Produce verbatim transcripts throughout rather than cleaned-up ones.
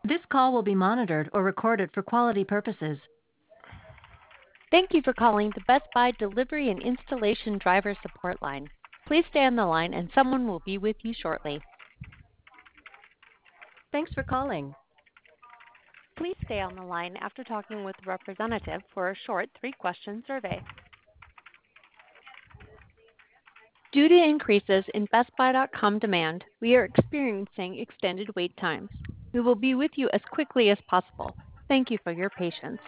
This call will be monitored or recorded for quality purposes. Thank you for calling the Best Buy Delivery and Installation Driver Support Line. Please stay on the line and someone will be with you shortly. Thanks for calling. Please stay on the line after talking with a representative for a short three-question survey. Due to increases in Best Buy dot com demand, we are experiencing extended wait times. We will be with you as quickly as possible. Thank you for your patience.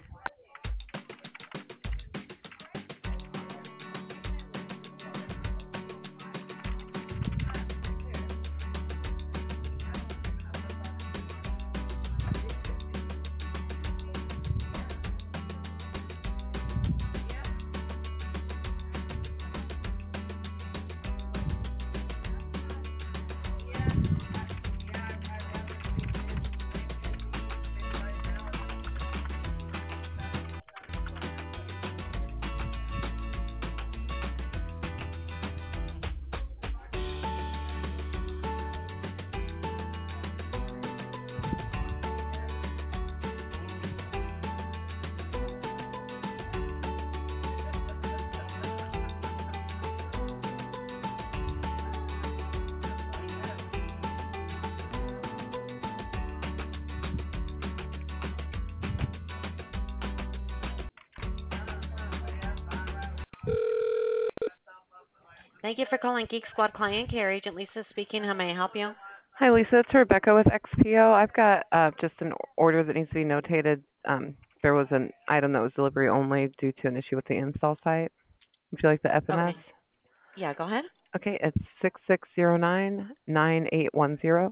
Thank you for calling Geek Squad Client Care. Agent Lisa speaking. How may I help you? Hi, Lisa. It's Rebecca with X P O. I've got uh, just an order that needs to be notated. Um, there was an item that was delivery only due to an issue with the install site. Would you like the F M S? Okay. Yeah, go ahead. Okay, it's six six zero nine nine eight one zero.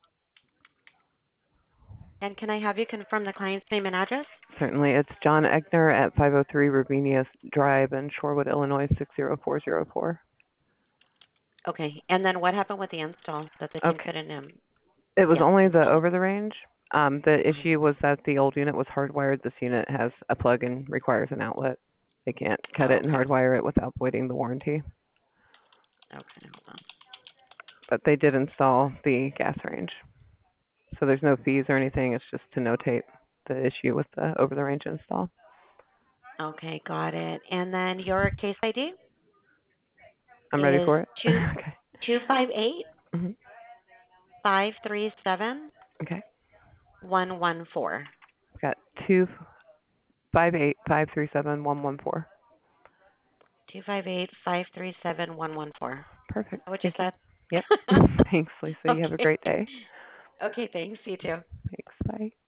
And can I have you confirm the client's name and address? Certainly. It's John Egner at five oh three Ravinia Drive in Shorewood, Illinois, six zero four zero four. Okay. And then what happened with the install that the team Okay. couldn't um It was yeah, only the install? over the range. Um, the issue was that the old unit was hardwired. This unit has a plug and requires an outlet. They can't cut Oh, it and okay. hardwire it without voiding the warranty. Okay, hold on. But they did install the gas range. So there's no fees or anything. It's just to notate the issue with the over the range install. Okay, got it. And then your case I D I'm ready is for it. two Okay. two five eight hmm five three seven Okay. one one four. I've got two five eight five three seven one one four. Two five eight five three seven one one four. Perfect. What you Thank you. said? Yep. Thanks, Lisa. You have a Okay. great day. Okay, thanks. You too. Thanks. Bye.